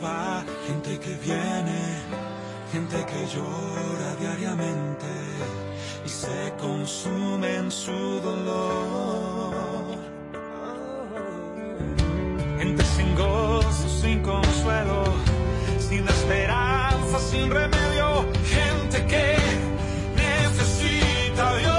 va, gente que viene, gente que llora diariamente y se consume en su dolor. Gente sin gozo, sin consuelo, sin esperanza, sin remedio, gente que necesita a Dios.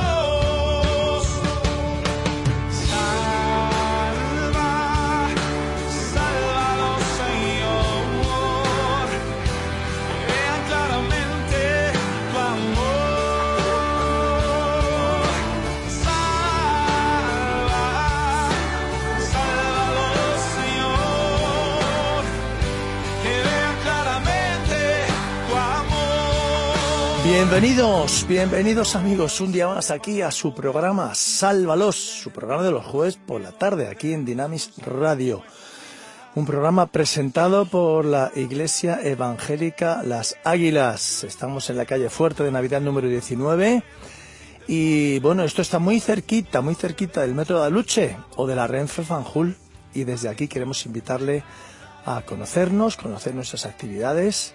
Bienvenidos amigos, un día más aquí a su programa Sálvalos, su programa de los jueves por la tarde aquí en Dynamis Radio. Un programa presentado por la Iglesia Evangélica Las Águilas. Estamos en la calle Fuerte de Navidad número 19 y bueno, esto está muy cerquita del Metro de Aluche o de la Renfe Fanjul, y desde aquí queremos invitarle a conocer nuestras actividades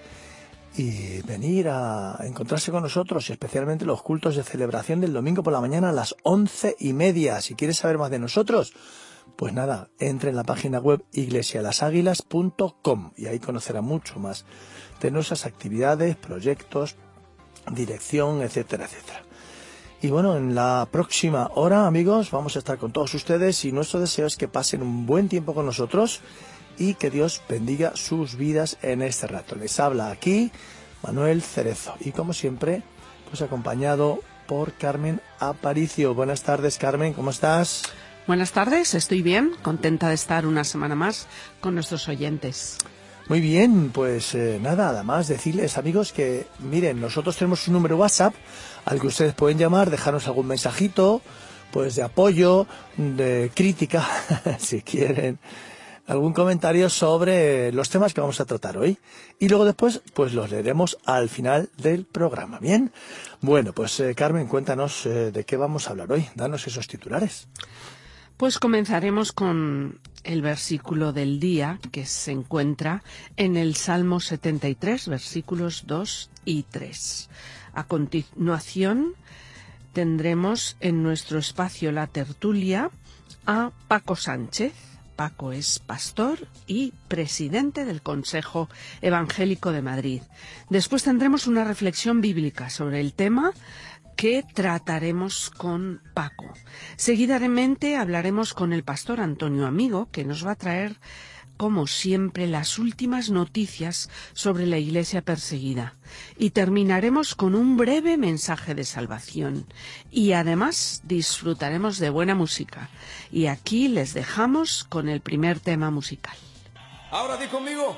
y venir a encontrarse con nosotros, especialmente los cultos de celebración del domingo por la mañana a las 11:30. Si quieres saber más de nosotros, pues nada, entre en la página web iglesialaságuilas.com y ahí conocerá mucho más de nuestras actividades, proyectos, dirección, etcétera, etcétera. Y bueno, en la próxima hora, amigos, vamos a estar con todos ustedes y nuestro deseo es que pasen un buen tiempo con nosotros y que Dios bendiga sus vidas en este rato. Les habla aquí Manuel Cerezo y como siempre, pues acompañado por Carmen Aparicio. Buenas tardes, Carmen, ¿cómo estás? Buenas tardes, estoy bien, contenta de estar una semana más con nuestros oyentes. Muy bien, pues nada, además decirles, amigos, que miren, nosotros tenemos un número WhatsApp al que ustedes pueden llamar, dejarnos algún mensajito, pues de apoyo, de crítica, si quieren, algún comentario sobre los temas que vamos a tratar hoy. Y luego después, pues los leeremos al final del programa. ¿Bien? Bueno, pues Carmen, cuéntanos de qué vamos a hablar hoy. Danos esos titulares. Pues comenzaremos con el versículo del día que se encuentra en el Salmo 73, versículos 2 y 3. A continuación tendremos en nuestro espacio La Tertulia a Paco Sánchez. Paco es pastor y presidente del Consejo Evangélico de Madrid. Después tendremos una reflexión bíblica sobre el tema que trataremos con Paco. Seguidamente hablaremos con el pastor Antonio Amigo, que nos va a traer, como siempre, las últimas noticias sobre la Iglesia perseguida. Y terminaremos con un breve mensaje de salvación. Y además disfrutaremos de buena música. Y aquí les dejamos con el primer tema musical. Ahora di conmigo,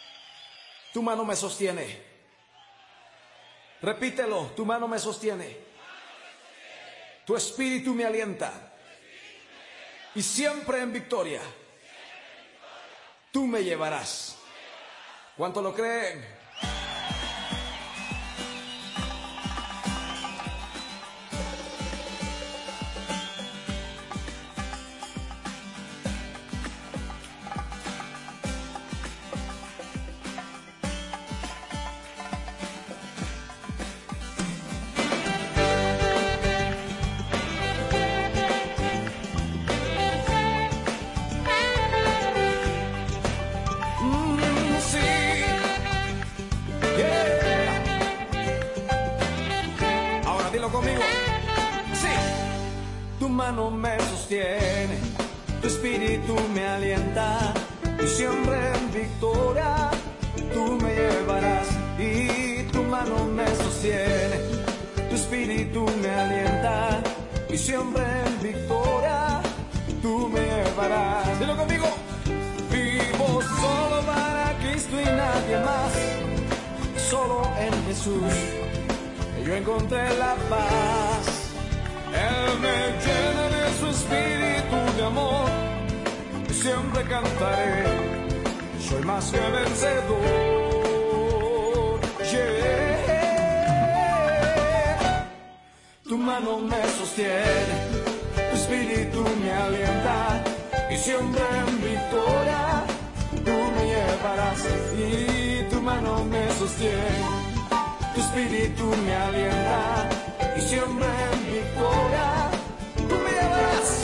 tu mano me sostiene. Repítelo, tu mano me sostiene. Tu espíritu me alienta. Y siempre en victoria tú me llevarás. ¿Cuánto lo creen? Conmigo, sí. Tu mano me sostiene, tu espíritu me alienta, y siempre en victoria tú me llevarás. Y tu mano me sostiene, tu espíritu me alienta, y siempre en victoria tú me llevarás. Dilo conmigo. Vivo solo para Cristo y nadie más, solo en Jesús yo encontré la paz. Él me llena de su espíritu de amor, y siempre cantaré, soy más que vencedor. Yeah. Tu mano me sostiene, tu espíritu me alienta, y siempre en victoria tú me llevarás. llevarás y tu mano me sostiene, tu espíritu me alienta y siempre en victoria tú me llevarás.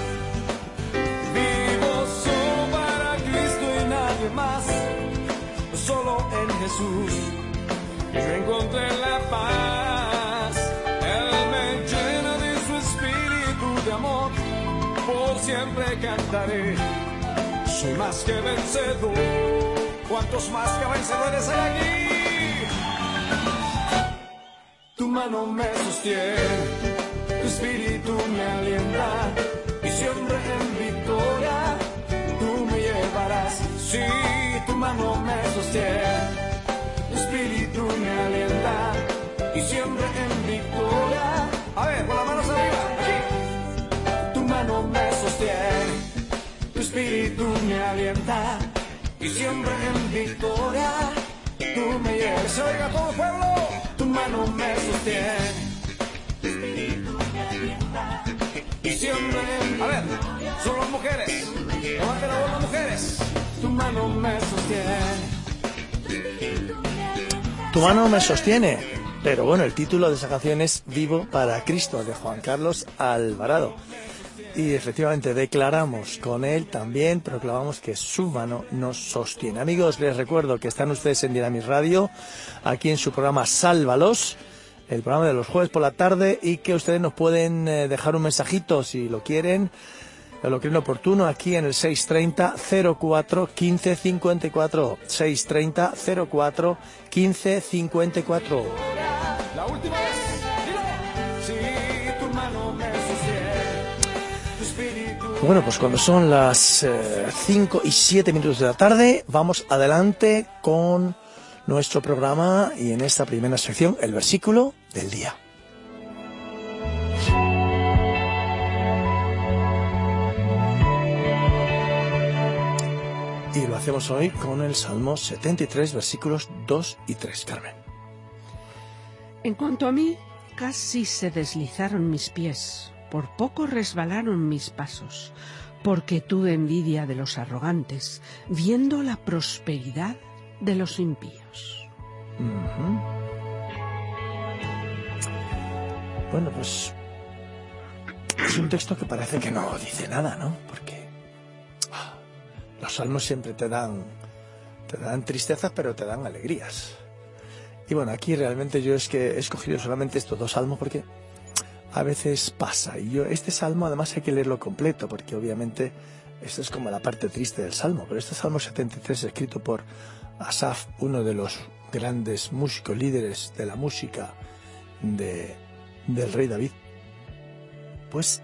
Vivo solo para Cristo y nadie más, solo en Jesús yo encontré la paz. Él me llena de su espíritu de amor, por siempre cantaré, soy más que vencedor. ¿Cuántos más que vencedores hay aquí? Tu mano me sostiene, tu espíritu me alienta y siempre en victoria tú me llevarás. Sí, tu mano me sostiene, tu espíritu me alienta y siempre en victoria. A ver, con las manos arriba, aquí. Tu mano me sostiene, tu espíritu me alienta y siempre en victoria tú me llevas. Se oiga todo el pueblo. Tu mano me sostiene, tu espíritu me alienta y siempre en... A ver, solo las mujeres, levanten la voz las mujeres. Tu mano me sostiene. Tu mano me sostiene. Pero bueno, el título de esa canción es Vivo para Cristo, de Juan Carlos Alvarado. Y efectivamente declaramos con él, también proclamamos que su mano nos sostiene. Amigos, les recuerdo que están ustedes en Dinamis Radio, aquí en su programa Sálvalos, el programa de los jueves por la tarde, y que ustedes nos pueden dejar un mensajito si lo quieren, o lo creen oportuno, aquí en el 630-04-1554. 630-04-1554. La última vez, dilo. Sí, tu mano me sostiene, tu espíritu. Bueno, pues cuando son las 5 y 7 minutos de la tarde, vamos adelante con nuestro programa y en esta primera sección, el versículo del día. Y lo hacemos hoy con el Salmo 73, versículos 2 y 3, Carmen. En cuanto a mí, casi se deslizaron mis pies, por poco resbalaron mis pasos, porque tuve envidia de los arrogantes, viendo la prosperidad de los impíos. Uh-huh. Bueno, pues es un texto que parece que no dice nada, ¿no? Porque los salmos siempre te dan tristezas, pero te dan alegrías. Y bueno, aquí realmente yo es que he escogido solamente estos dos salmos porque a veces pasa. Y este salmo además hay que leerlo completo, porque obviamente esto es como la parte triste del salmo. Pero este Salmo 73, escrito por Asaf, uno de los grandes músicos, líderes de la música del rey David, pues,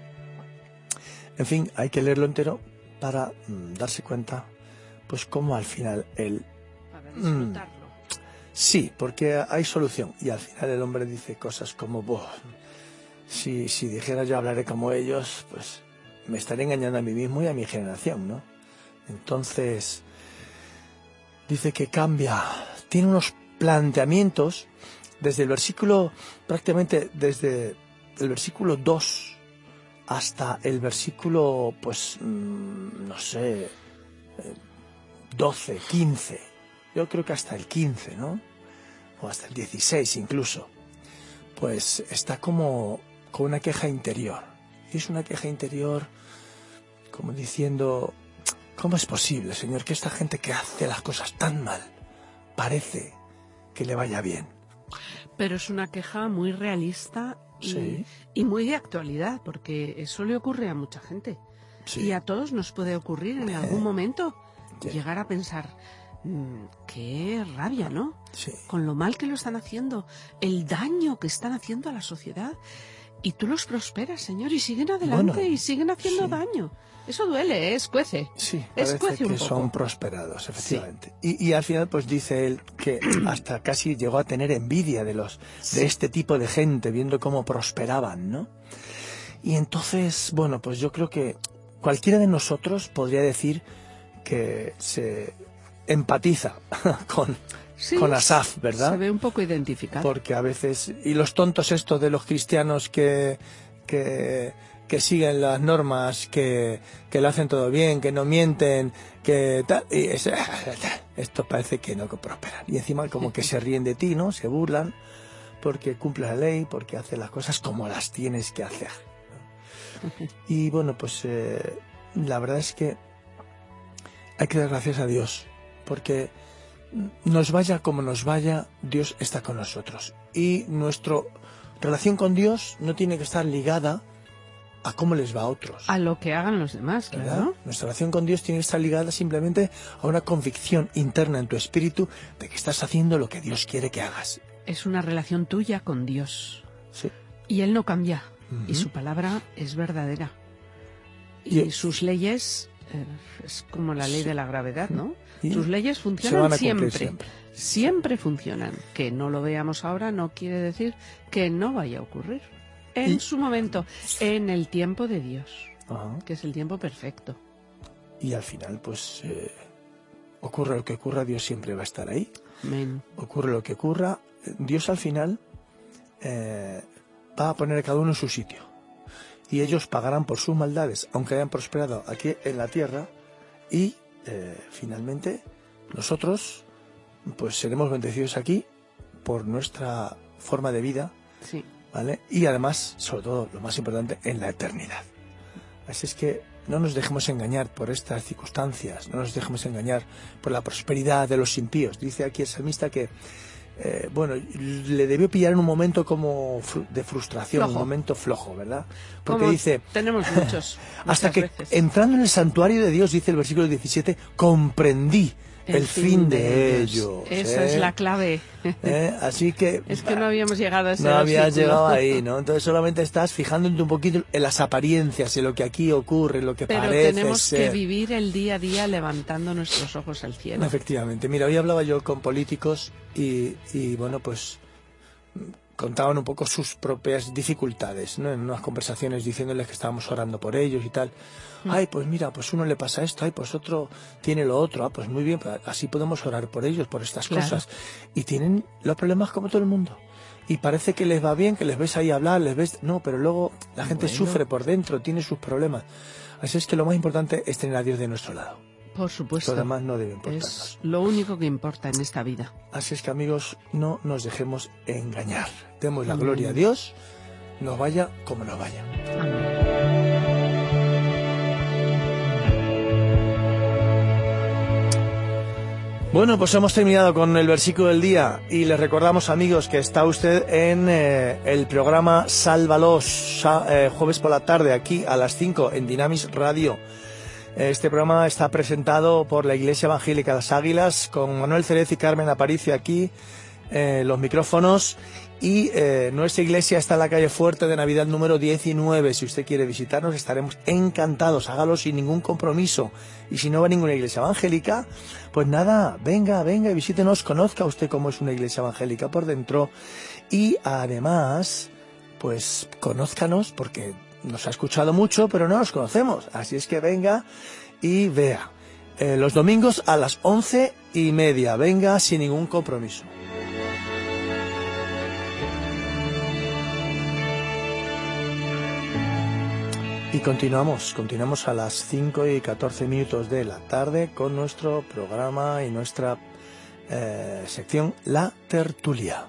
en fin, hay que leerlo entero para darse cuenta, pues, cómo al final él... Para disfrutarlo. Sí, porque hay solución. Y al final el hombre dice cosas como, si dijera yo hablaré como ellos, pues me estaré engañando a mí mismo y a mi generación, ¿no? Entonces, dice que cambia, tiene unos planteamientos desde el versículo, prácticamente desde el versículo 2 hasta el versículo, pues, no sé, 12, 15. Yo creo que hasta el 15, ¿no? O hasta el 16 incluso. Pues está como con una queja interior. Y es una queja interior como diciendo, ¿cómo es posible, Señor, que esta gente que hace las cosas tan mal parece que le vaya bien? Pero es una queja muy realista Sí. y muy de actualidad, porque eso le ocurre a mucha gente. Sí. Y a todos nos puede ocurrir en algún momento Sí. llegar a pensar, qué rabia, ¿no? Sí. Con lo mal que lo están haciendo, el daño que están haciendo a la sociedad. Y tú los prosperas, Señor, y siguen adelante, Bueno, y siguen haciendo sí. daño. Eso duele, escuece. Sí, Escuece parece un que poco. son prosperados, efectivamente. Y al final, pues dice él que hasta casi llegó a tener envidia de este tipo de gente, viendo cómo prosperaban, ¿no? Y entonces, bueno, pues yo creo que cualquiera de nosotros podría decir que se empatiza con Asaf, ¿verdad? Se ve un poco identificado. Porque a veces, y los tontos estos de los cristianos que siguen las normas, que lo hacen todo bien, que no mienten, que tal, y estos parece que no prosperan. Y encima como que se ríen de ti, ¿no? Se burlan porque cumples la ley, porque haces las cosas como las tienes que hacer. Y bueno, pues la verdad es que hay que dar gracias a Dios, porque nos vaya como nos vaya, Dios está con nosotros. Y nuestra relación con Dios no tiene que estar ligada a cómo les va a otros. A lo que hagan los demás, claro. ¿Verdad? Nuestra relación con Dios tiene que estar ligada simplemente a una convicción interna en tu espíritu de que estás haciendo lo que Dios quiere que hagas. Es una relación tuya con Dios. Sí. Y Él no cambia. Uh-huh. Y su palabra es verdadera. Y sus leyes, es como la ley de la gravedad, ¿no? Sus leyes funcionan siempre. Siempre funcionan. Que no lo veamos ahora no quiere decir que no vaya a ocurrir. En su momento, en el tiempo de Dios, que es el tiempo perfecto. Y al final, pues, ocurra lo que ocurra, Dios siempre va a estar ahí. Amén. Ocurre lo que ocurra, Dios al final va a poner a cada uno en su sitio. Y ellos pagarán por sus maldades, aunque hayan prosperado aquí en la tierra. Y finalmente, nosotros, pues, seremos bendecidos aquí por nuestra forma de vida. Sí. ¿Vale? Y además, sobre todo, lo más importante, en la eternidad. Así es que no nos dejemos engañar por estas circunstancias, no nos dejemos engañar por la prosperidad de los impíos. Dice aquí el salmista que, le debió pillar en un momento como de frustración, un momento flojo, ¿verdad? Porque como dice... Tenemos muchos. Hasta que, veces. Entrando en el santuario de Dios, dice el versículo 17, comprendí el fin de ellos. Esa es la clave. Así que... Es que no habíamos llegado a ese No habías versículo. llegado ahí, ¿no? Entonces solamente estás fijándote un poquito en las apariencias, en lo que aquí ocurre, en lo que Pero parece tenemos ser. que vivir el día a día levantando nuestros ojos al cielo. Efectivamente. Mira, hoy hablaba yo con políticos y bueno, pues contaban un poco sus propias dificultades, ¿no? En unas conversaciones diciéndoles que estábamos orando por ellos y tal. Ay, pues mira, pues uno le pasa esto, ay, pues otro tiene lo otro, ah, pues muy bien, pues así podemos orar por ellos, por estas cosas. Y tienen los problemas como todo el mundo. Y parece que les va bien, que les ves ahí hablar, les ves... No, pero luego la gente sufre por dentro, tiene sus problemas. Así es que lo más importante es tener a Dios de nuestro lado. Por supuesto. Lo demás no debe importarnos. Es lo único que importa en esta vida. Así es que, amigos, no nos dejemos engañar. Demos la gloria a Dios, nos vaya como nos vaya. Amén. Bueno, pues hemos terminado con el versículo del día y les recordamos, amigos, que está usted en el programa Sálvalos, jueves por la tarde, aquí a las 5 en Dinamis Radio. Este programa está presentado por la Iglesia Evangélica Las Águilas, con Manuel Cerez y Carmen Aparicio aquí, los micrófonos. Y nuestra iglesia está en la calle Fuerte de Navidad número 19. Si usted quiere visitarnos, estaremos encantados. Hágalo sin ningún compromiso. Y si no va a ninguna iglesia evangélica, pues nada, venga y visítenos, conozca usted cómo es una iglesia evangélica por dentro. Y además, pues conózcanos, porque nos ha escuchado mucho, pero no nos conocemos. Así es que venga y vea. Los domingos a las 11:30. Venga sin ningún compromiso. Y continuamos a las 5:14 de la tarde con nuestro programa y nuestra sección La Tertulia.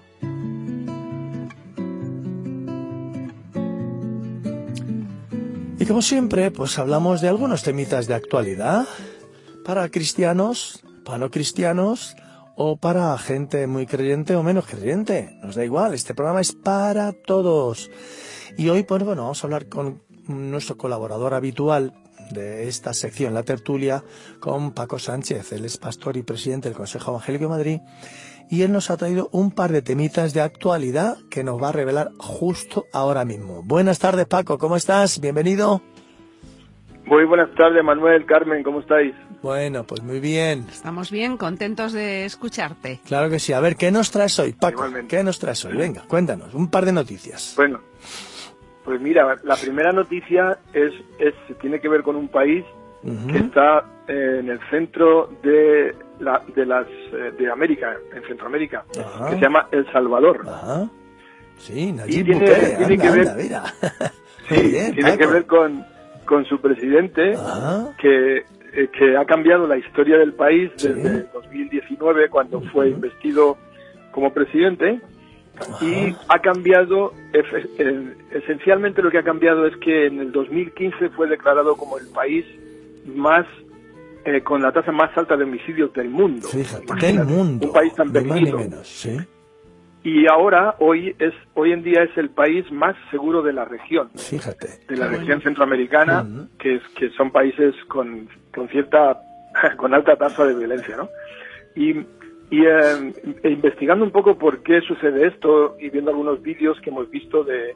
Y como siempre, pues hablamos de algunos temitas de actualidad para cristianos, para no cristianos o para gente muy creyente o menos creyente. Nos da igual, este programa es para todos. Y hoy, pues bueno, vamos a hablar con nuestro colaborador habitual de esta sección, La Tertulia, con Paco Sánchez. Él es pastor y presidente del Consejo Evangélico de Madrid y él nos ha traído un par de temitas de actualidad que nos va a revelar justo ahora mismo. Buenas tardes, Paco, ¿cómo estás? Bienvenido. Muy buenas tardes, Manuel, Carmen, ¿cómo estáis? Bueno, pues muy bien. Estamos bien, contentos de escucharte. Claro que sí. A ver, ¿qué nos traes hoy, Paco? Igualmente. ¿Qué nos traes hoy? Venga, cuéntanos, un par de noticias. Bueno, pues mira, la primera noticia tiene que ver con un país que está en el centro de América, en Centroamérica, que se llama El Salvador. Ajá. Sí, Y Nayib tiene Bukele, que ver, mira. sí, Bien, tiene que ver con su presidente, que ha cambiado la historia del país desde 2019 2019, cuando fue investido como presidente. Y ha cambiado, esencialmente lo que ha cambiado es que en el 2015 fue declarado como el país más con la tasa más alta de homicidios del mundo. Fíjate, Imagínate, del mundo. un país tan Ni más ni pequeño. menos, ¿sí? Y ahora, hoy en día es el país más seguro de la región. Fíjate. De la región centroamericana, que son países con alta tasa de violencia, ¿no? Y investigando un poco por qué sucede esto y viendo algunos vídeos que hemos visto de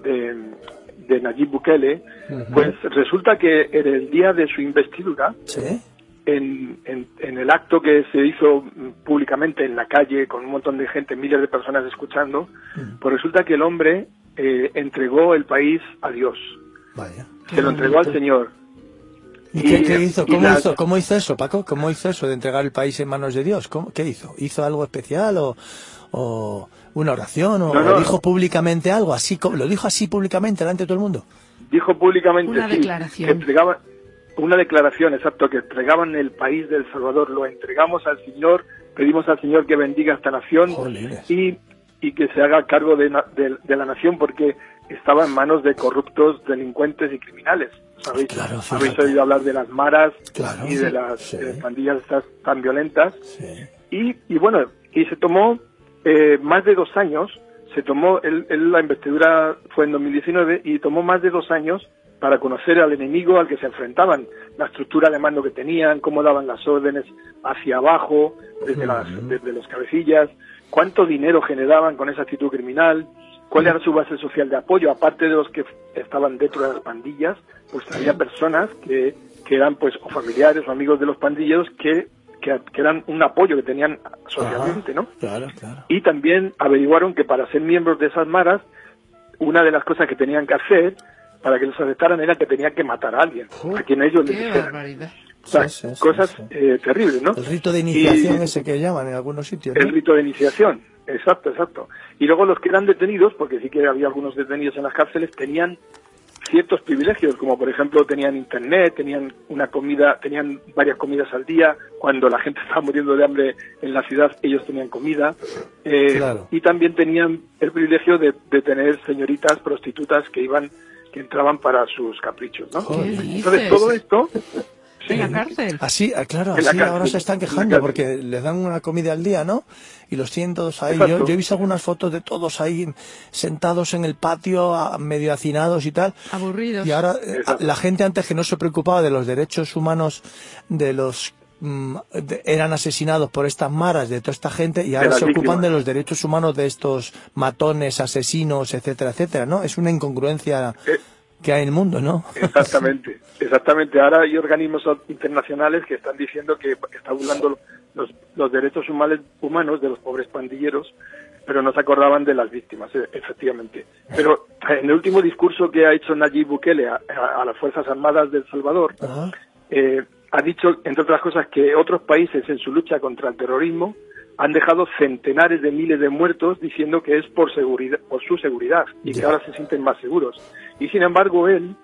Nayib Bukele, pues resulta que en el día de su investidura, ¿sí? en el acto que se hizo públicamente en la calle con un montón de gente, miles de personas escuchando, pues resulta que el hombre entregó el país a Dios. Vaya. Se lo entregó al Señor. ¿Y qué hizo? ¿Cómo hizo eso, Paco? ¿Cómo hizo eso de entregar el país en manos de Dios? ¿Qué hizo? ¿Hizo algo especial o una oración? ¿O dijo públicamente algo? ¿Lo dijo así públicamente delante de todo el mundo? Dijo públicamente, una declaración. Que una declaración, exacto, que entregaban el país de El Salvador, lo entregamos al Señor, pedimos al Señor que bendiga esta nación y que se haga cargo de la nación porque estaba en manos de corruptos, delincuentes y criminales. ¿Sabéis? Claro, habéis oído hablar de las maras y de las pandillas estas tan violentas. Sí. Y bueno, y se tomó más de 2 años, la investidura fue en 2019 y tomó más de 2 años para conocer al enemigo al que se enfrentaban, la estructura de mando que tenían, cómo daban las órdenes hacia abajo, desde los cabecillas, cuánto dinero generaban con esa actitud criminal, cuál era su base social de apoyo, aparte de los que estaban dentro de las pandillas, pues había personas que eran pues o familiares o amigos de los pandilleros que eran un apoyo que tenían socialmente, ¿no? Claro, claro. Y también averiguaron que para ser miembros de esas maras, una de las cosas que tenían que hacer para que los aceptaran era que tenían que matar a alguien, a quien ellos les dijeran. Barbaridad. O sea, cosas terribles, ¿no? El rito de iniciación ese que llaman en algunos sitios, ¿no? El rito de iniciación, exacto. Y luego los que eran detenidos, porque sí que había algunos detenidos en las cárceles, tenían ciertos privilegios, como por ejemplo tenían internet, tenían varias comidas al día, cuando la gente estaba muriendo de hambre en la ciudad, ellos tenían comida, y también tenían el privilegio de tener señoritas prostitutas que entraban para sus caprichos, ¿no? Entonces todo esto... Sí. En la cárcel. Así, claro, así ahora se están quejando porque les dan una comida al día, ¿no? Y los tienen todos ahí. Yo he visto algunas fotos de todos ahí sentados en el patio, medio hacinados y tal. Aburridos. Y ahora la gente antes que no se preocupaba de los derechos humanos de los eran asesinados por estas maras, de toda esta gente, y ahora se ocupan de los derechos humanos de estos matones, asesinos, etcétera, etcétera, ¿no? Es una incongruencia que hay en el mundo, ¿no? Exactamente. Ahora hay organismos internacionales que están diciendo que está burlando los derechos humanos de los pobres pandilleros, pero no se acordaban de las víctimas, efectivamente. Pero en el último discurso que ha hecho Nayib Bukele a las Fuerzas Armadas de El Salvador, ha dicho, entre otras cosas, que otros países en su lucha contra el terrorismo han dejado centenares de miles de muertos, diciendo que es por su seguridad y que ahora se sienten más seguros. Y sin embargo él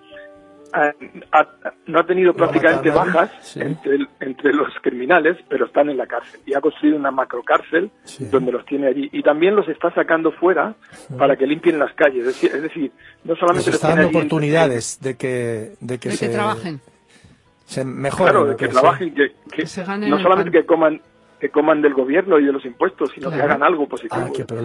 no ha tenido prácticamente bajas entre los criminales, pero están en la cárcel y ha construido una macrocárcel donde los tiene allí y también los está sacando fuera para que limpien las calles. Es decir, no solamente les está dando oportunidades de que trabajen, se mejoren, claro, de que trabajen, que no solamente que coman del gobierno y de los impuestos, sino que hagan algo positivo.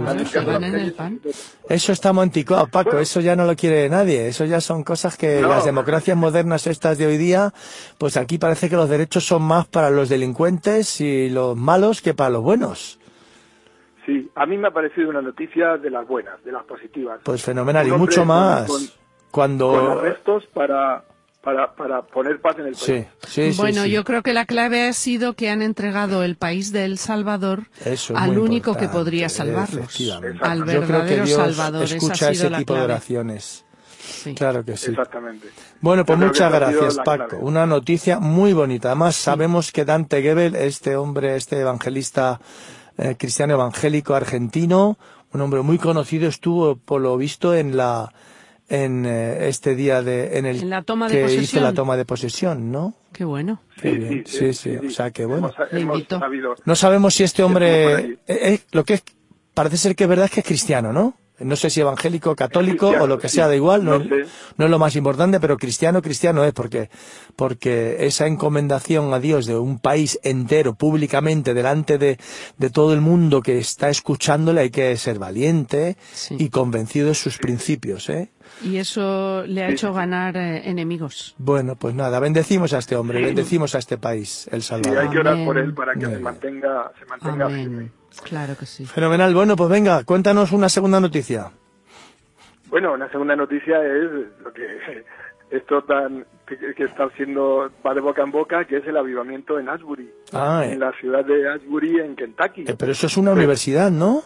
Eso está anticuado, Paco, bueno, eso ya no lo quiere nadie, eso ya son cosas que las democracias modernas estas de hoy día, pues aquí parece que los derechos son más para los delincuentes y los malos que para los buenos. Sí, a mí me ha parecido una noticia de las buenas, de las positivas. Pues fenomenal, y mucho más cuando... Con arrestos para poner paz en el país. Sí, bueno, yo creo que la clave ha sido que han entregado el país de El Salvador al único que podría salvarlos, al verdadero Salvador. Escucha ese tipo de oraciones. Sí. Claro que sí. Exactamente. Bueno, pues muchas gracias, Paco. Una noticia muy bonita. Además, sabemos que Dante Gebel, este evangelista cristiano evangélico argentino, un hombre muy conocido, estuvo, por lo visto, en este día en el la toma que de hizo la toma de posesión, ¿no? Qué bueno. Qué bien. Sí. O sea, que bueno. Hemos sabido... No sabemos si este hombre... lo que parece ser que es verdad es que es cristiano, ¿no? No sé si evangélico, católico o lo que sea, da igual, no es lo más importante, pero cristiano es, porque esa encomendación a Dios de un país entero, públicamente, delante de todo el mundo que está escuchándole, hay que ser valiente y convencido de sus principios, ¿eh? Y eso le ha hecho ganar enemigos. Bueno, pues nada, bendecimos a este hombre, bendecimos a este país, El Salvador. Sí, hay que orar por él para que se mantenga firme. Claro que sí. Fenomenal. Bueno, pues venga, cuéntanos una segunda noticia. Bueno, una segunda noticia es lo que esto que está haciendo, va de boca en boca, que es el avivamiento en Asbury, en la ciudad de Asbury, en Kentucky. Pero eso es una universidad, ¿no?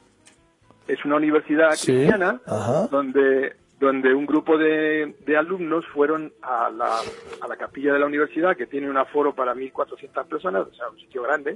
Es una universidad cristiana donde un grupo de alumnos fueron a la capilla de la universidad, que tiene un aforo para 1.400 personas, o sea, un sitio grande,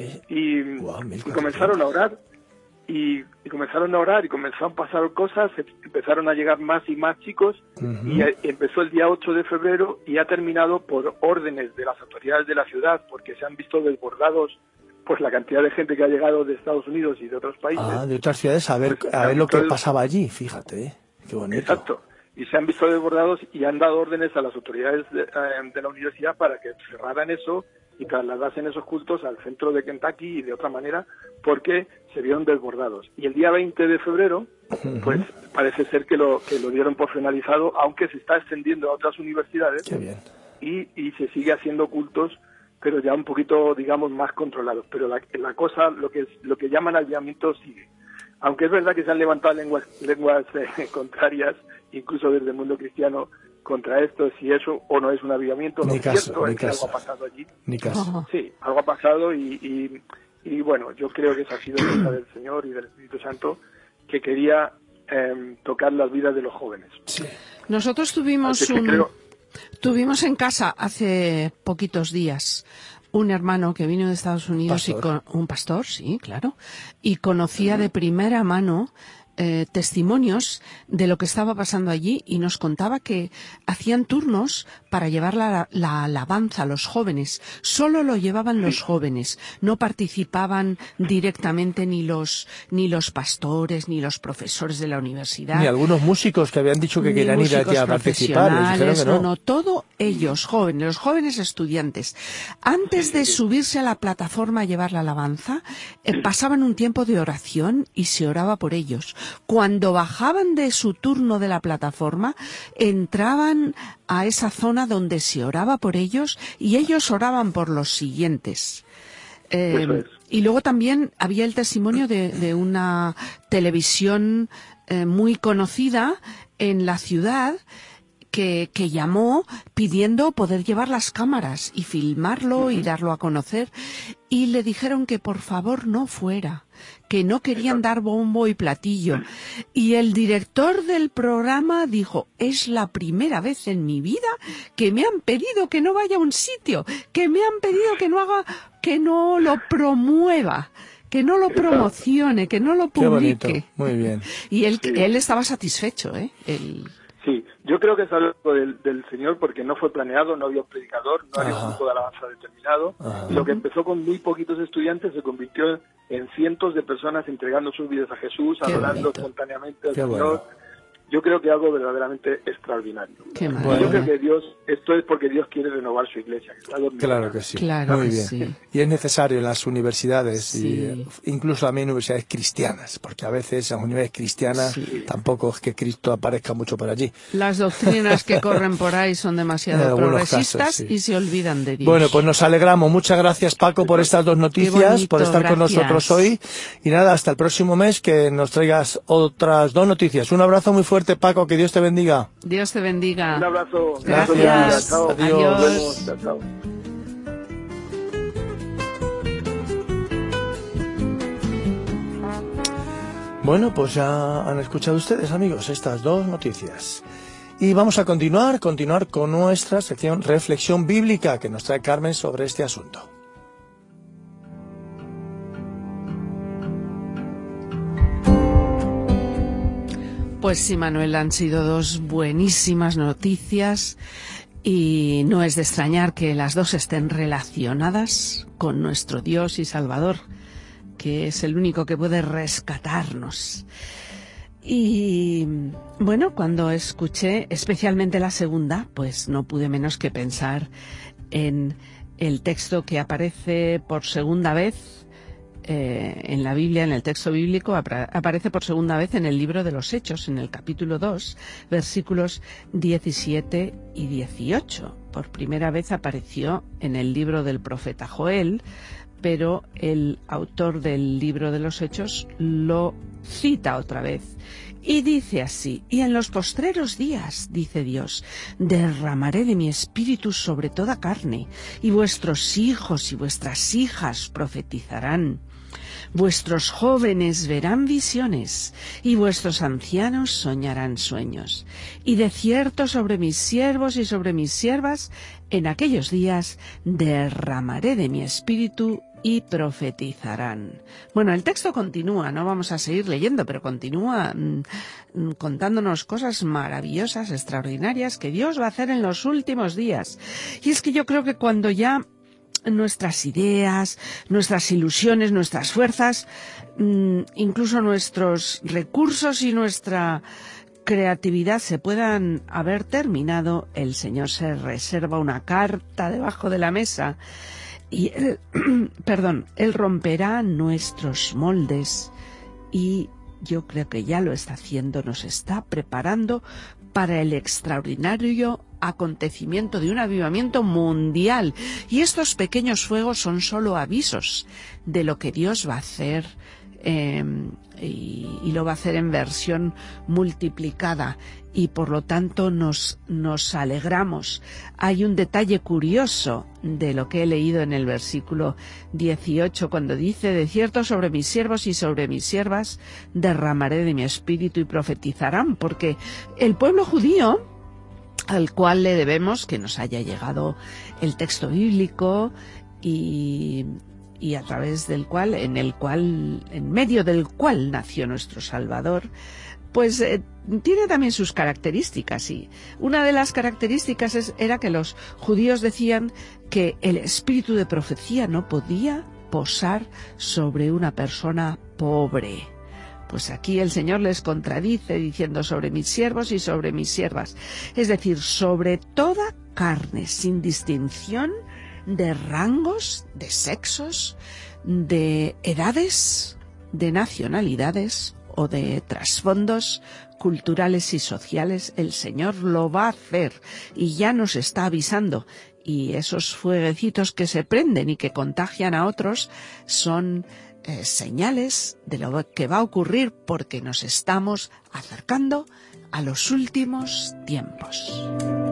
y comenzaron a orar, y comenzaron a pasar cosas, empezaron a llegar más y más chicos, y empezó el día 8 de febrero y ha terminado por órdenes de las autoridades de la ciudad, porque se han visto desbordados pues la cantidad de gente que ha llegado de Estados Unidos y de otros países. De otras ciudades, a ver lo que pasaba allí, fíjate, qué bonito. Exacto, y se han visto desbordados y han dado órdenes a las autoridades de la universidad para que cerraran eso y trasladasen esos cultos al centro de Kentucky y de otra manera, porque se vieron desbordados. Y el día 20 de febrero, pues parece ser que lo dieron por finalizado, aunque se está extendiendo a otras universidades. Qué bien. Y se sigue haciendo cultos, pero ya un poquito, digamos, más controlados. Pero la cosa, lo que llaman avivamiento sigue. Aunque es verdad que se han levantado lenguas contrarias, incluso desde el mundo cristiano, contra esto, si eso o no es un avivamiento, lo cierto es que algo ha pasado allí. Sí, algo ha pasado y bueno, yo creo que esa ha sido cosa del Señor y del Espíritu Santo, que quería tocar las vidas de los jóvenes. Sí. Nosotros tuvimos en casa hace poquitos días un hermano que vino de Estados Unidos, un pastor, sí, claro, y conocía de primera mano testimonios de lo que estaba pasando allí, y nos contaba que hacían turnos para llevar la alabanza a los jóvenes. Solo lo llevaban los jóvenes, no participaban directamente ni los pastores ni los profesores de la universidad, ni algunos músicos que habían dicho que querían ir allí a participar. No, todo ellos, jóvenes, los jóvenes estudiantes, antes de subirse a la plataforma a llevar la alabanza, pasaban un tiempo de oración y se oraba por ellos. Cuando bajaban de su turno de la plataforma, entraban a esa zona donde se oraba por ellos y ellos oraban por los siguientes. Y luego también había el testimonio de una televisión muy conocida en la ciudad que llamó pidiendo poder llevar las cámaras y filmarlo y darlo a conocer, y le dijeron que por favor no fuera, que no querían dar bombo y platillo. Y el director del programa dijo: es la primera vez en mi vida que me han pedido que no vaya a un sitio, que me han pedido que no lo promueva, que no lo promocione, que no lo publique. Qué bonito. Muy bien. Y él estaba satisfecho, Sí, yo creo que es algo del Señor, porque no fue planeado, no había un predicador, no había un grupo de alabanza determinado. Lo que empezó con muy poquitos estudiantes se convirtió en cientos de personas entregando sus vidas a Jesús, adorando espontáneamente al Señor. Bueno. Yo creo que algo verdaderamente extraordinario. Yo creo que esto es porque Dios quiere renovar su iglesia. Que está claro que sí. Claro muy que bien. Sí. Y es necesario en las universidades, y incluso también en universidades cristianas, porque a veces en las universidades cristianas tampoco es que Cristo aparezca mucho por allí. Las doctrinas que corren por ahí son demasiado progresistas y se olvidan de Dios. Bueno, pues nos alegramos. Muchas gracias, Paco, por estas dos noticias, bonito, por estar con nosotros hoy. Y nada, hasta el próximo mes, que nos traigas otras dos noticias. Un abrazo muy fuerte, Paco, que Dios te bendiga. Dios te bendiga. Un abrazo. Gracias. Chao. Adiós. Chao. Bueno, pues ya han escuchado ustedes, amigos, estas dos noticias. Y vamos a continuar con nuestra sección Reflexión Bíblica, que nos trae Carmen sobre este asunto. Pues sí, Manuel, han sido dos buenísimas noticias Y no es de extrañar que las dos estén relacionadas con nuestro Dios y Salvador, que es el único que puede rescatarnos. Y bueno, cuando escuché especialmente la segunda, pues no pude menos que pensar en el texto que aparece por segunda vez en la Biblia, en el texto bíblico, aparece por segunda vez en el libro de los Hechos, en el capítulo 2, versículos 17 y 18. Por primera vez apareció en el libro del profeta Joel, pero el autor del libro de los Hechos lo cita otra vez. Y dice así: y en los postreros días, dice Dios, derramaré de mi espíritu sobre toda carne, y vuestros hijos y vuestras hijas profetizarán. Vuestros jóvenes verán visiones, y vuestros ancianos soñarán sueños. Y de cierto sobre mis siervos y sobre mis siervas, en aquellos días derramaré de mi espíritu y profetizarán. Bueno, el texto continúa, no vamos a seguir leyendo, pero continúa contándonos cosas maravillosas, extraordinarias, que Dios va a hacer en los últimos días. Y es que yo creo que cuando ya nuestras ideas, nuestras ilusiones, nuestras fuerzas, incluso nuestros recursos y nuestra creatividad se puedan haber terminado, el Señor se reserva una carta debajo de la mesa y Él romperá nuestros moldes, y yo creo que ya lo está haciendo, nos está preparando para el extraordinario acontecimiento de un avivamiento mundial. Y estos pequeños fuegos son solo avisos de lo que Dios va a hacer, y lo va a hacer en versión multiplicada, y por lo tanto nos alegramos. Hay un detalle curioso de lo que he leído en el versículo 18, cuando dice: de cierto sobre mis siervos y sobre mis siervas derramaré de mi espíritu y profetizarán, porque el pueblo judío, al cual le debemos que nos haya llegado el texto bíblico y a través del cual, en medio del cual nació nuestro Salvador, pues tiene también sus características. Y una de las características era que los judíos decían que el espíritu de profecía no podía posar sobre una persona pobre. Pues aquí el Señor les contradice diciendo: sobre mis siervos y sobre mis siervas. Es decir, sobre toda carne, sin distinción de rangos, de sexos, de edades, de nacionalidades o de trasfondos culturales y sociales. El Señor lo va a hacer y ya nos está avisando. Y esos fueguecitos que se prenden y que contagian a otros son señales de lo que va a ocurrir, porque nos estamos acercando a los últimos tiempos.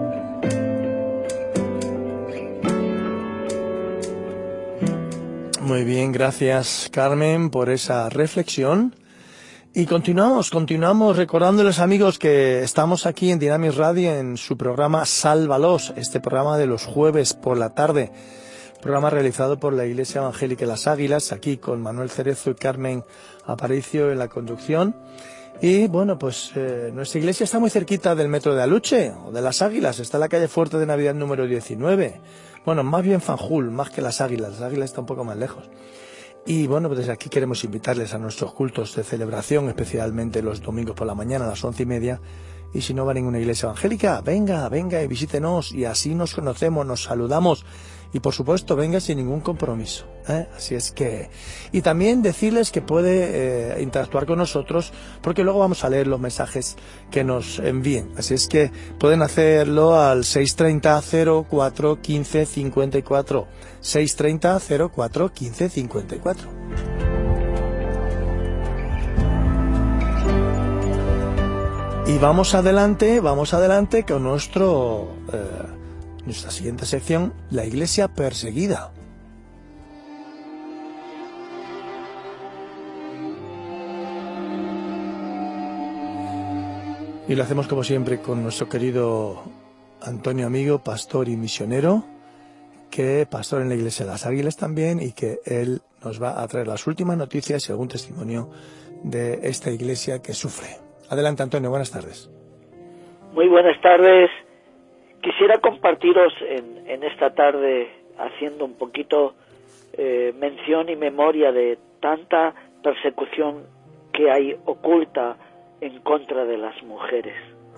Muy bien, gracias Carmen por esa reflexión. Y continuamos recordándoles, amigos, que estamos aquí en Dynamis Radio en su programa Sálvalos, este programa de los jueves por la tarde, programa realizado por la Iglesia Evangélica de las Águilas, aquí con Manuel Cerezo y Carmen Aparicio en la conducción. Y bueno, pues nuestra iglesia está muy cerquita del metro de Aluche, o de las Águilas, está en la calle Fuerte de Navidad número 19. Bueno, más bien Fanjul, más que las Águilas está un poco más lejos. Y bueno, pues desde aquí queremos invitarles a nuestros cultos de celebración, especialmente los domingos por la mañana a las 11:30. Y si no va a ninguna iglesia evangélica, venga y visítenos, y así nos conocemos, nos saludamos, y por supuesto venga sin ningún compromiso, Así es que... Y también decirles que puede interactuar con nosotros, porque luego vamos a leer los mensajes que nos envíen. Así es que pueden hacerlo al 630 04 15 54, 630 04 15 54. Y vamos adelante con nuestra siguiente sección, la Iglesia perseguida. Y lo hacemos como siempre con nuestro querido Antonio Amigo, pastor y misionero, que pastor en la Iglesia de las Águilas también, y que él nos va a traer las últimas noticias y algún testimonio de esta iglesia que sufre. Adelante, Antonio, buenas tardes. Muy buenas tardes, Quisiera compartiros en esta tarde, haciendo un poquito mención y memoria de tanta persecución que hay oculta en contra de las mujeres.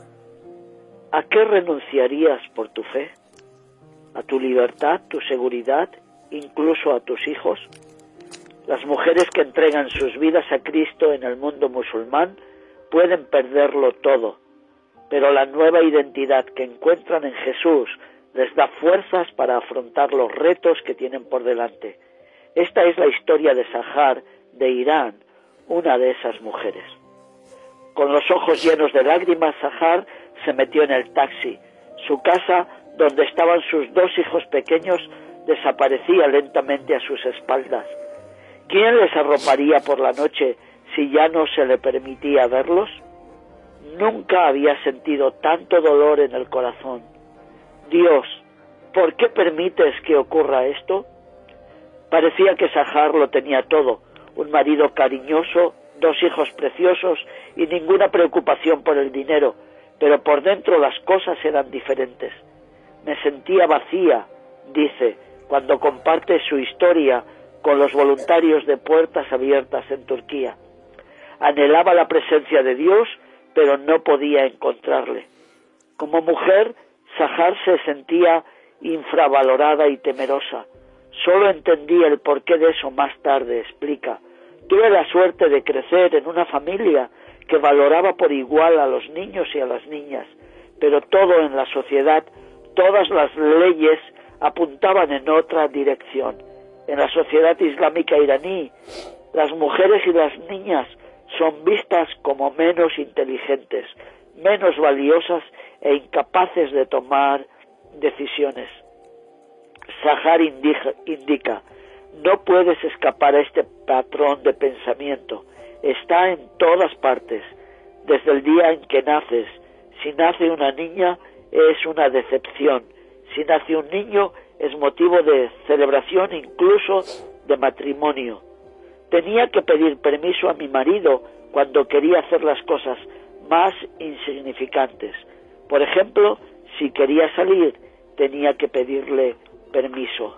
¿A qué renunciarías por tu fe? ¿A tu libertad, tu seguridad, incluso a tus hijos? Las mujeres que entregan sus vidas a Cristo en el mundo musulmán pueden perderlo todo, pero la nueva identidad que encuentran en Jesús les da fuerzas para afrontar los retos que tienen por delante. Esta es la historia de Sahar de Irán, una de esas mujeres. Con los ojos llenos de lágrimas, Sahar se metió en el taxi. Su casa, donde estaban sus 2 hijos pequeños, desaparecía lentamente a sus espaldas. ¿Quién les arroparía por la noche si ya no se le permitía verlos? Nunca había sentido tanto dolor en el corazón. Dios, ¿por qué permites que ocurra esto? Parecía que Sahar lo tenía todo: un marido cariñoso, 2 hijos preciosos y ninguna preocupación por el dinero, pero por dentro las cosas eran diferentes. Me sentía vacía, dice, cuando comparte su historia con los voluntarios de Puertas Abiertas en Turquía. Anhelaba la presencia de Dios, pero no podía encontrarle. Como mujer, Sahar se sentía infravalorada y temerosa. Solo entendí el porqué de eso más tarde, explica. Tuve la suerte de crecer en una familia que valoraba por igual a los niños y a las niñas, pero todo en la sociedad, todas las leyes apuntaban en otra dirección. En la sociedad islámica iraní, las mujeres y las niñas son vistas como menos inteligentes, menos valiosas e incapaces de tomar decisiones. Sahar indica, no puedes escapar a este patrón de pensamiento. Está en todas partes, desde el día en que naces. Si nace una niña, es una decepción. Si nace un niño, es motivo de celebración, incluso de matrimonio. Tenía que pedir permiso a mi marido cuando quería hacer las cosas más insignificantes. Por ejemplo, si quería salir, tenía que pedirle permiso.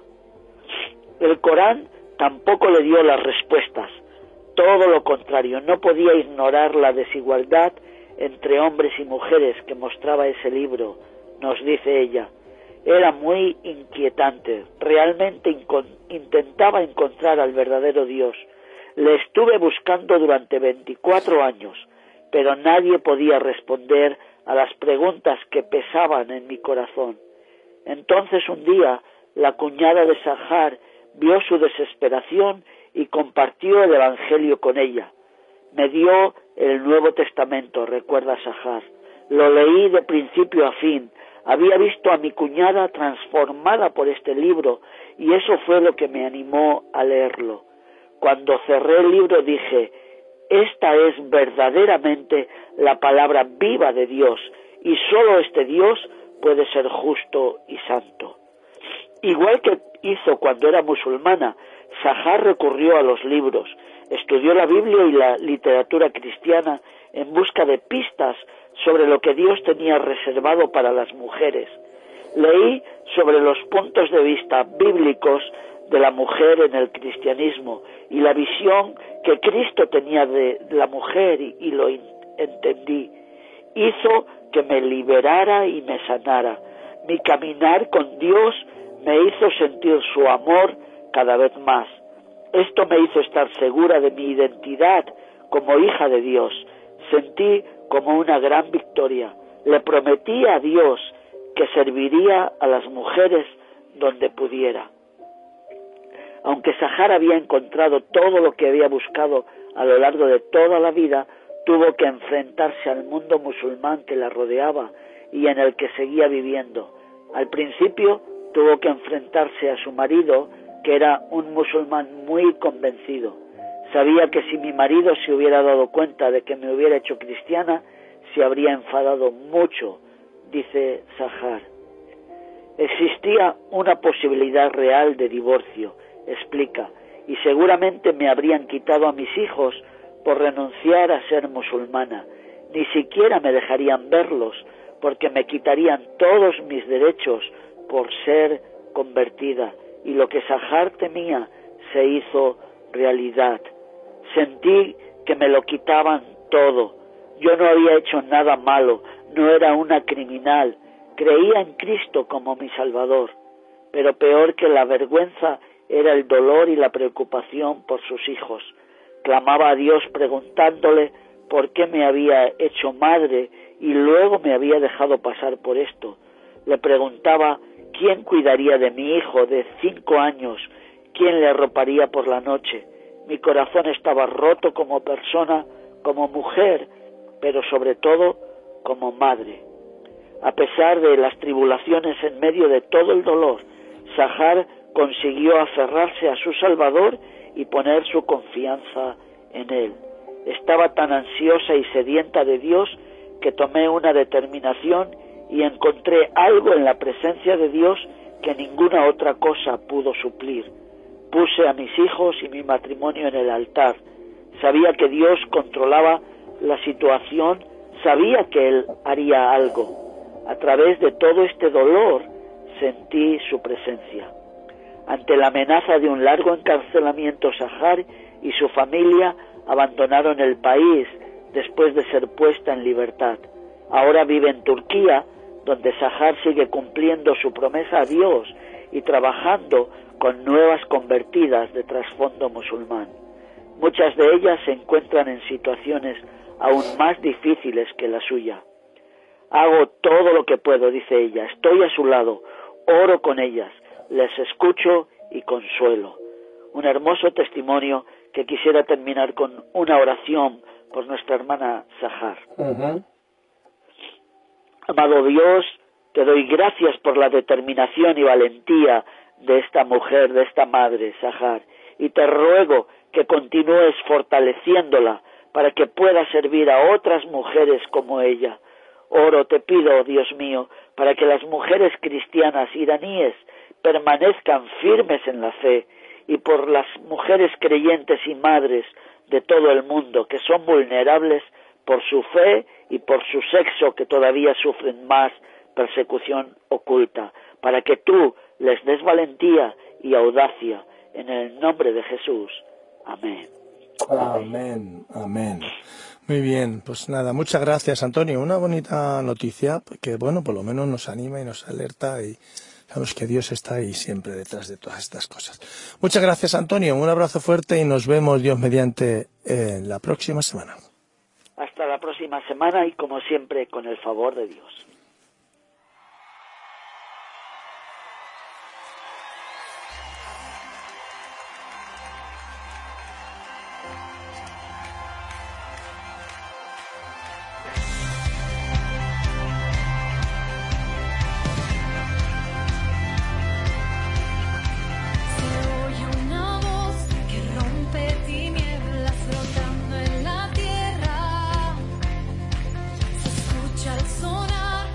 El Corán tampoco le dio las respuestas. Todo lo contrario, no podía ignorar la desigualdad entre hombres y mujeres que mostraba ese libro, nos dice ella. Era muy inquietante. Realmente intentaba encontrar al verdadero Dios. Le estuve buscando durante 24 años, pero nadie podía responder a las preguntas que pesaban en mi corazón. Entonces un día, la cuñada de Sahar vio su desesperación y compartió el Evangelio con ella. Me dio el Nuevo Testamento, recuerda Sahar. Lo leí de principio a fin. Había visto a mi cuñada transformada por este libro y eso fue lo que me animó a leerlo. Cuando cerré el libro dije, esta es verdaderamente la palabra viva de Dios y solo este Dios puede ser justo y santo. Igual que hizo cuando era musulmana, Sahar recurrió a los libros, estudió la Biblia y la literatura cristiana en busca de pistas sobre lo que Dios tenía reservado para las mujeres. Leí sobre los puntos de vista bíblicos de la mujer en el cristianismo y la visión que Cristo tenía de la mujer y lo entendí. Hizo que me liberara y me sanara. Mi caminar con Dios me hizo sentir su amor cada vez más. Esto me hizo estar segura de mi identidad como hija de Dios. Sentí como una gran victoria. Le prometí a Dios que serviría a las mujeres donde pudiera. Aunque Sahar había encontrado todo lo que había buscado a lo largo de toda la vida, tuvo que enfrentarse al mundo musulmán que la rodeaba y en el que seguía viviendo. Al principio tuvo que enfrentarse a su marido, que era un musulmán muy convencido. Sabía que si mi marido se hubiera dado cuenta de que me hubiera hecho cristiana, se habría enfadado mucho, dice Sahar. Existía una posibilidad real de divorcio, explica, y seguramente me habrían quitado a mis hijos por renunciar a ser musulmana. Ni siquiera me dejarían verlos, porque me quitarían todos mis derechos por ser convertida, y lo que Sahar temía se hizo realidad. Sentí que me lo quitaban todo. Yo no había hecho nada malo, no era una criminal, creía en Cristo como mi Salvador, pero peor que la vergüenza era el dolor y la preocupación por sus hijos. Clamaba a Dios preguntándole por qué me había hecho madre y luego me había dejado pasar por esto. Le preguntaba quién cuidaría de mi hijo de 5 años, quién le arroparía por la noche. Mi corazón estaba roto como persona, como mujer, pero sobre todo como madre. A pesar de las tribulaciones, en medio de todo el dolor, Sahar consiguió aferrarse a su Salvador y poner su confianza en él. Estaba tan ansiosa y sedienta de Dios que tomé una determinación y encontré algo en la presencia de Dios que ninguna otra cosa pudo suplir. Puse a mis hijos y mi matrimonio en el altar. Sabía que Dios controlaba la situación, sabía que Él haría algo. A través de todo este dolor sentí su presencia. Ante la amenaza de un largo encarcelamiento, Sahar y su familia abandonaron el país después de ser puesta en libertad. Ahora vive en Turquía, donde Sahar sigue cumpliendo su promesa a Dios y trabajando con nuevas convertidas de trasfondo musulmán. Muchas de ellas se encuentran en situaciones aún más difíciles que la suya. Hago todo lo que puedo, dice ella, estoy a su lado, oro con ellas, les escucho y consuelo. Un hermoso testimonio que quisiera terminar con una oración por nuestra hermana Sahar. Amado Dios, te doy gracias por la determinación y valentía de esta mujer, de esta madre, Sahar, y te ruego que continúes fortaleciéndola para que pueda servir a otras mujeres como ella. Oro, te pido, Dios mío, para que las mujeres cristianas iraníes permanezcan firmes en la fe, y por las mujeres creyentes y madres de todo el mundo que son vulnerables por su fe y por su sexo, que todavía sufren más persecución oculta, para que tú les des valentía y audacia, en el nombre de Jesús. Amén. Amén, amén. Muy bien, pues nada, muchas gracias, Antonio. Una bonita noticia que, bueno, por lo menos nos anima y nos alerta, y sabemos que Dios está ahí siempre detrás de todas estas cosas. Muchas gracias, Antonio. Un abrazo fuerte y nos vemos, Dios mediante, la próxima semana. Hasta la próxima semana y, como siempre, con el favor de Dios. Sonar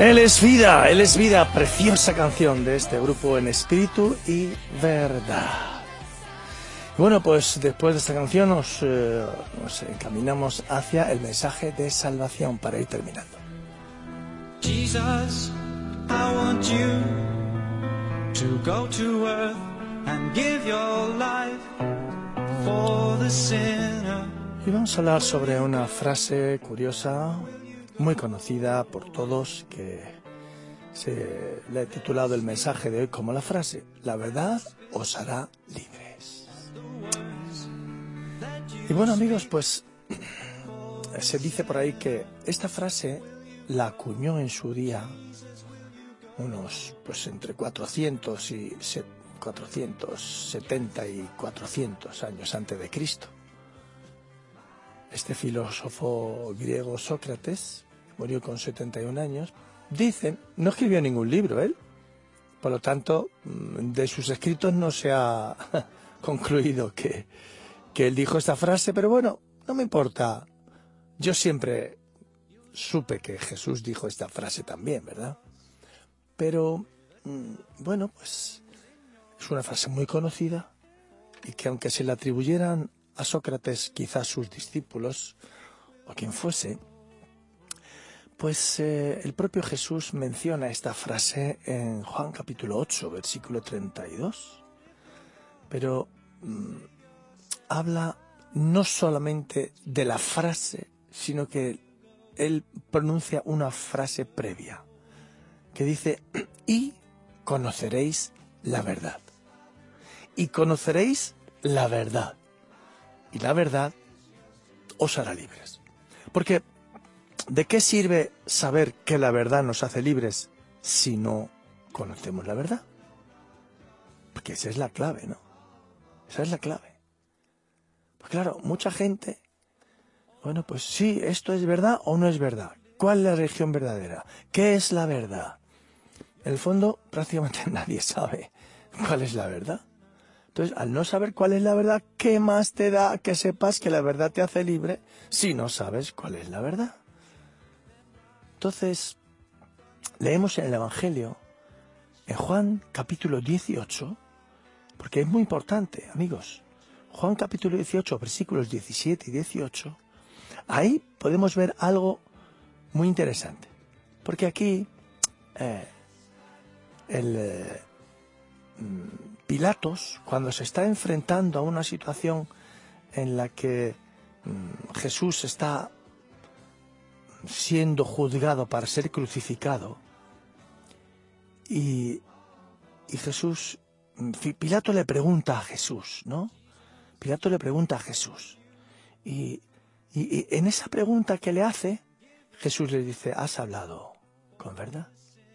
Él es vida, preciosa canción de este grupo En Espíritu y Verdad. Bueno, pues después de esta canción nos encaminamos hacia el mensaje de salvación para ir terminando. Jesus, I want you to go to earth and give your life for the sinner. Y vamos a hablar sobre una frase curiosa, muy conocida por todos, que le he titulado el mensaje de hoy como la frase: la verdad os hará libres. Y bueno, amigos, pues se dice por ahí que esta frase la acuñó en su día unos, pues entre 470 y 400 años antes de Cristo. Este filósofo griego Sócrates murió con 71 años. Dicen, no escribió ningún libro él, por lo tanto, de sus escritos no se ha concluido que él dijo esta frase, pero bueno, no me importa. Yo siempre supe que Jesús dijo esta frase también, ¿verdad? Pero, bueno, pues es una frase muy conocida y que aunque se le atribuyeran a Sócrates, quizás sus discípulos o quien fuese, pues el propio Jesús menciona esta frase en Juan capítulo 8, versículo 32, pero habla no solamente de la frase, sino que él pronuncia una frase previa, que dice: y conoceréis la verdad. Y conoceréis la verdad. Y la verdad os hará libres. Porque, ¿de qué sirve saber que la verdad nos hace libres si no conocemos la verdad? Porque esa es la clave, ¿no? Esa es la clave. Pues claro, mucha gente, bueno, pues sí, ¿esto es verdad o no es verdad? ¿Cuál es la religión verdadera? ¿Qué es la verdad? En el fondo, prácticamente nadie sabe cuál es la verdad. Entonces, al no saber cuál es la verdad, ¿qué más te da que sepas que la verdad te hace libre si no sabes cuál es la verdad? Entonces, leemos en el Evangelio, en Juan capítulo 18, porque es muy importante, amigos. Juan capítulo 18, versículos 17 y 18, ahí podemos ver algo muy interesante. Porque aquí Pilatos, cuando se está enfrentando a una situación en la que Jesús está siendo juzgado para ser crucificado, y Jesús, Pilato le pregunta a Jesús, ¿no? Pilato le pregunta a Jesús, y en esa pregunta que le hace, Jesús le dice: ¿has hablado con verdad?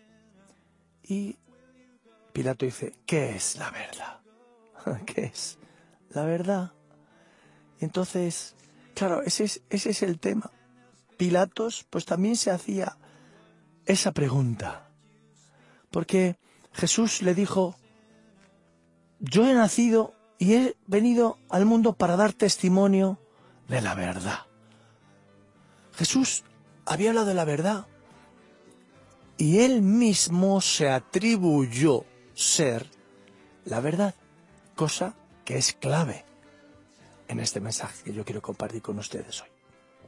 Y Pilato dice: ¿qué es la verdad? ¿Qué es la verdad? Y entonces, claro, ese es el tema. Pilatos, pues también se hacía esa pregunta. Porque Jesús le dijo: yo he nacido y he venido al mundo para dar testimonio de la verdad. Jesús había hablado de la verdad y él mismo se atribuyó ser la verdad, cosa que es clave en este mensaje que yo quiero compartir con ustedes hoy.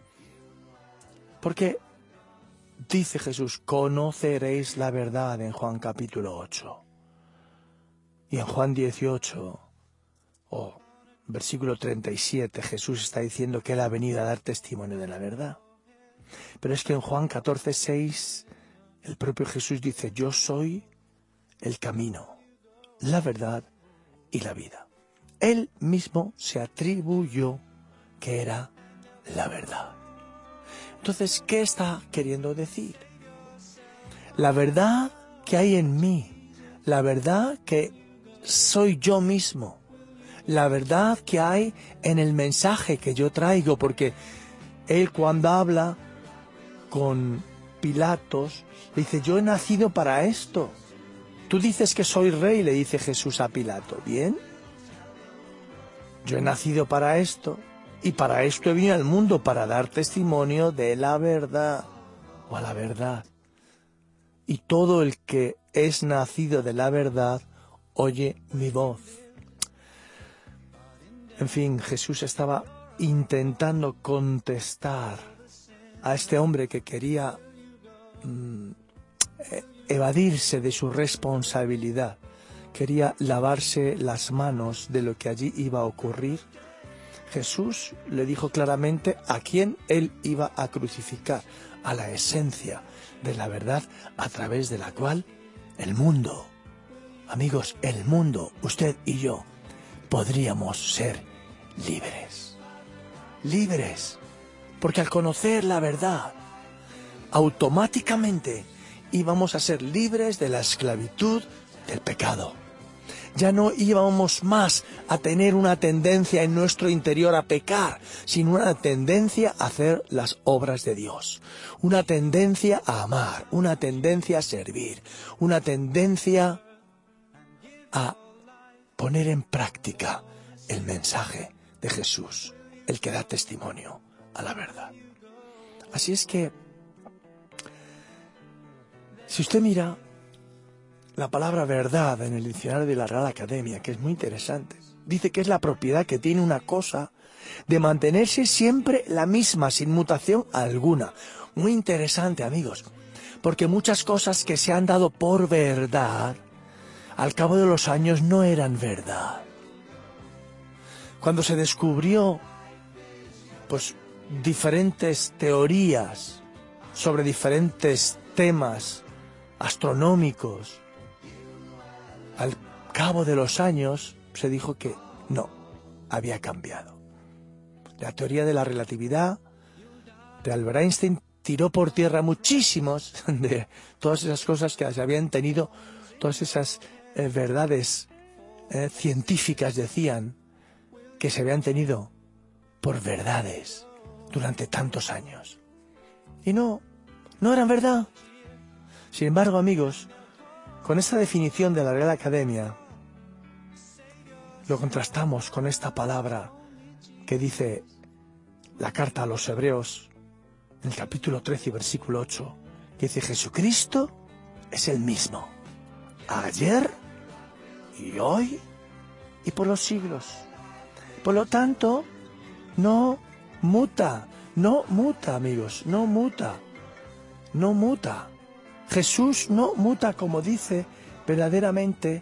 Porque dice Jesús: conoceréis la verdad, en Juan capítulo 8. Y en Juan 18, versículo 37, Jesús está diciendo que él ha venido a dar testimonio de la verdad. Pero es que en Juan 14, 6, el propio Jesús dice: yo soy el camino, la verdad y la vida. Él mismo se atribuyó que era la verdad. Entonces, ¿qué está queriendo decir? La verdad que hay en mí, la verdad que soy yo mismo, la verdad que hay en el mensaje que yo traigo, porque él, cuando habla con Pilatos, dice: yo he nacido para esto. Tú dices que soy rey, le dice Jesús a Pilato. Bien, yo he nacido para esto, y para esto he venido al mundo, para dar testimonio de la verdad, o a la verdad. y todo el que es nacido de la verdad oye mi voz. En fin, Jesús estaba intentando contestar a este hombre que quería evadirse de su responsabilidad, quería lavarse las manos de lo que allí iba a ocurrir. Jesús le dijo claramente a quién él iba a crucificar, a la esencia de la verdad a través de la cual el mundo, amigos, el mundo, usted y yo, podríamos ser libres. Libres, porque al conocer la verdad, automáticamente íbamos a ser libres de la esclavitud del pecado. Ya no íbamos más a tener una tendencia en nuestro interior a pecar, sino una tendencia a hacer las obras de Dios, una tendencia a amar, una tendencia a servir, una tendencia a poner en práctica el mensaje de Jesús, el que da testimonio a la verdad. Así es que, si usted mira la palabra verdad en el diccionario de la Real Academia, que es muy interesante, dice que es la propiedad que tiene una cosa de mantenerse siempre la misma, sin mutación alguna. Muy interesante, amigos, porque muchas cosas que se han dado por verdad, al cabo de los años no eran verdad. Cuando se descubrió, pues, diferentes teorías sobre diferentes temas astronómicos, al cabo de los años se dijo que no, había cambiado. La teoría de la relatividad de Albert Einstein tiró por tierra muchísimos de todas esas cosas que se habían tenido, todas esas verdades científicas decían que se habían tenido por verdades durante tantos años. Y no eran verdad. Sin embargo, amigos, con esta definición de la Real Academia, lo contrastamos con esta palabra que dice la carta a los Hebreos, en el capítulo 13 y versículo 8, que dice: Jesucristo es el mismo, ayer y hoy y por los siglos. Por lo tanto, no muta, amigos, no muta. Jesús no muta, como dice verdaderamente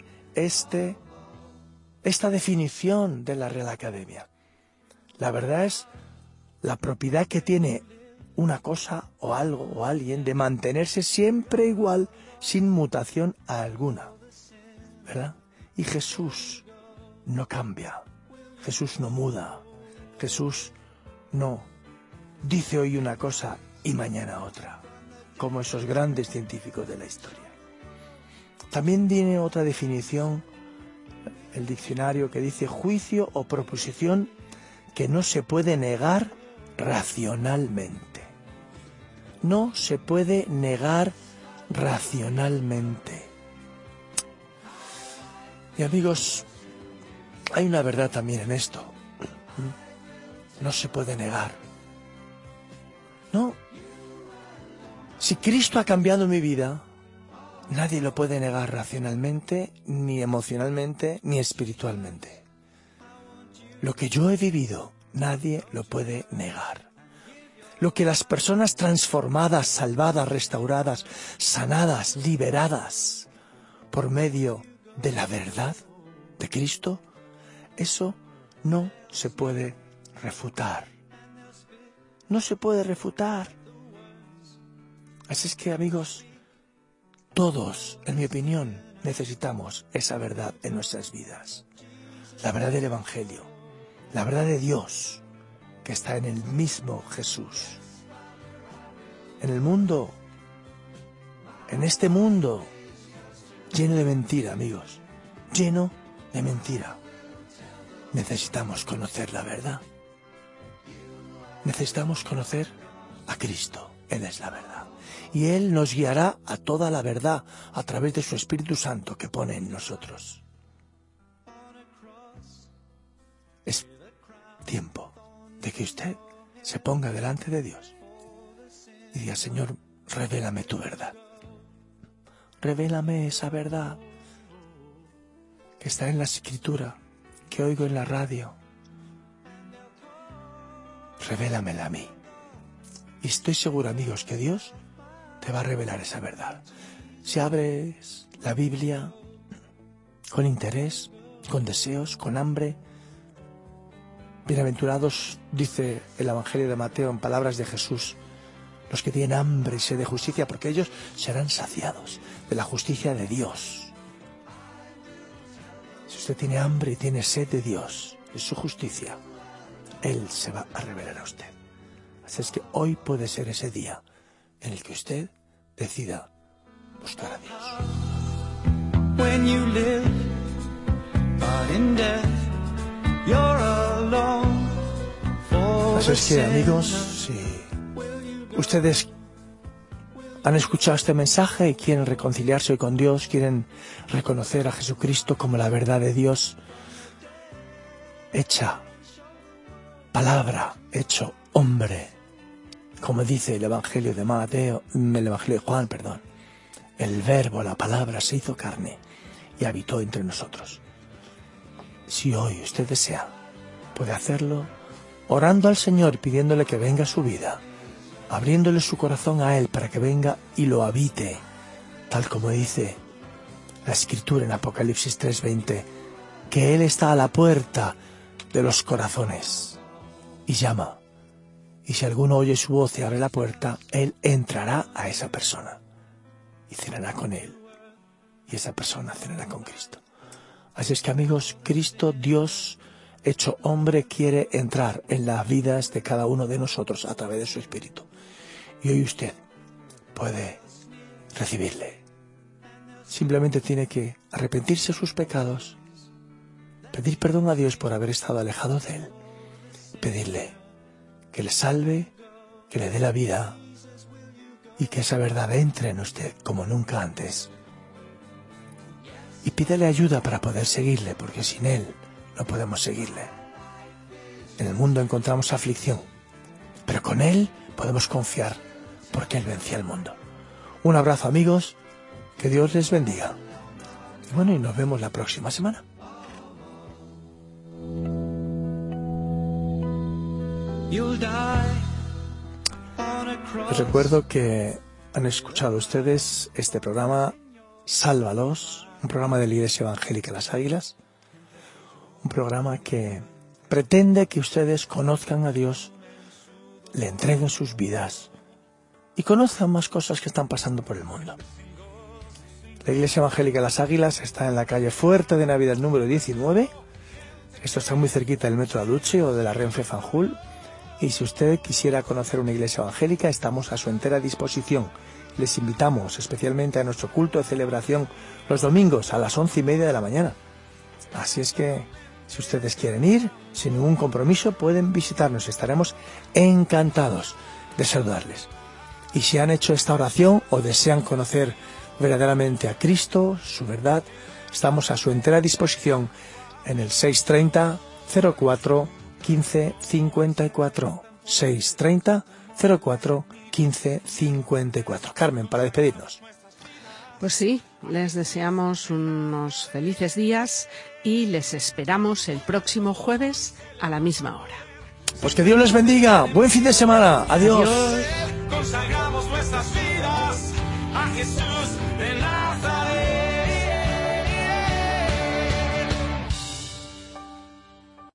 esta definición de la Real Academia. La verdad es la propiedad que tiene una cosa o algo o alguien de mantenerse siempre igual, sin mutación alguna, ¿verdad? Y Jesús no cambia, Jesús no muda, Jesús no dice hoy una cosa y mañana otra, como esos grandes científicos de la historia. También tiene otra definición el diccionario que dice: juicio o proposición que no se puede negar racionalmente. No se puede negar racionalmente. Y amigos, hay una verdad también en esto. No se puede negar. No. Si Cristo ha cambiado mi vida, nadie lo puede negar racionalmente, ni emocionalmente, ni espiritualmente. Lo que yo he vivido, nadie lo puede negar. Lo que las personas transformadas, salvadas, restauradas, sanadas, liberadas por medio de la verdad de Cristo, eso no se puede refutar. No se puede refutar. Así es que, amigos, todos, en mi opinión, necesitamos esa verdad en nuestras vidas. La verdad del Evangelio, la verdad de Dios, que está en el mismo Jesús. En el mundo, en este mundo, lleno de mentira, amigos, lleno de mentira. Necesitamos conocer la verdad. Necesitamos conocer a Cristo. Él es la verdad. Y Él nos guiará a toda la verdad a través de su Espíritu Santo que pone en nosotros. Es tiempo de que usted se ponga delante de Dios y diga: Señor, revélame tu verdad. revélame esa verdad que está en la Escritura, que oigo en la radio. Revélamela a mí. Y estoy seguro, amigos, que Dios te va a revelar esa verdad. Si abres la Biblia con interés, con deseos, con hambre, bienaventurados, dice el Evangelio de Mateo en palabras de Jesús, los que tienen hambre y sed de justicia, porque ellos serán saciados de la justicia de Dios. Si usted tiene hambre y tiene sed de Dios, de su justicia, Él se va a revelar a usted. Así es que hoy puede ser ese día en el que usted decida buscar a Dios. When you live, but in death, you're alone. Así es que, amigos, si ustedes han escuchado este mensaje y quieren reconciliarse hoy con Dios, quieren reconocer a Jesucristo como la verdad de Dios, hecha palabra, hecho hombre, como dice el Evangelio de Mateo, el Evangelio de Juan, perdón, el verbo, la palabra se hizo carne y habitó entre nosotros. Si hoy usted desea, puede hacerlo orando al Señor, pidiéndole que venga a su vida, abriéndole su corazón a Él para que venga y lo habite, tal como dice la Escritura en Apocalipsis 3:20, que Él está a la puerta de los corazones y llama. Y si alguno oye su voz y abre la puerta, Él entrará a esa persona y cenará con Él. Y esa persona cenará con Cristo. Así es que, amigos, Cristo, Dios hecho hombre, quiere entrar en las vidas de cada uno de nosotros a través de su Espíritu. Y hoy usted puede recibirle. Simplemente tiene que arrepentirse de sus pecados, pedir perdón a Dios por haber estado alejado de Él, pedirle que le salve, que le dé la vida y que esa verdad entre en usted como nunca antes. Y pídele ayuda para poder seguirle, porque sin Él no podemos seguirle. En el mundo encontramos aflicción, pero con Él podemos confiar, porque Él vencía el mundo. Un abrazo, amigos, que Dios les bendiga. Y bueno, y nos vemos la próxima semana. Les recuerdo que han escuchado ustedes este programa Sálvalos, un programa de la Iglesia Evangélica Las Águilas, un programa que pretende que ustedes conozcan a Dios, le entreguen sus vidas y conozcan más cosas que están pasando por el mundo. La Iglesia Evangélica Las Águilas está en la calle Fuerte de Navidad número 19. Esto está muy cerquita del Metro Aduche o de la Renfe Fanjul. Y si usted quisiera conocer una iglesia evangélica, estamos a su entera disposición. Les invitamos especialmente a nuestro culto de celebración los domingos a las 11:30 de la mañana. Así es que, si ustedes quieren ir, sin ningún compromiso, pueden visitarnos. Estaremos encantados de saludarles. Y si han hecho esta oración o desean conocer verdaderamente a Cristo, su verdad, estamos a su entera disposición en el 630 04 15 54 630 04 15 54. Carmen, para despedirnos. Pues sí, les deseamos unos felices días y les esperamos el próximo jueves a la misma hora. Pues que Dios les bendiga. Buen fin de semana. Adiós. Consagramos nuestras vidas a Jesús de Nazaret.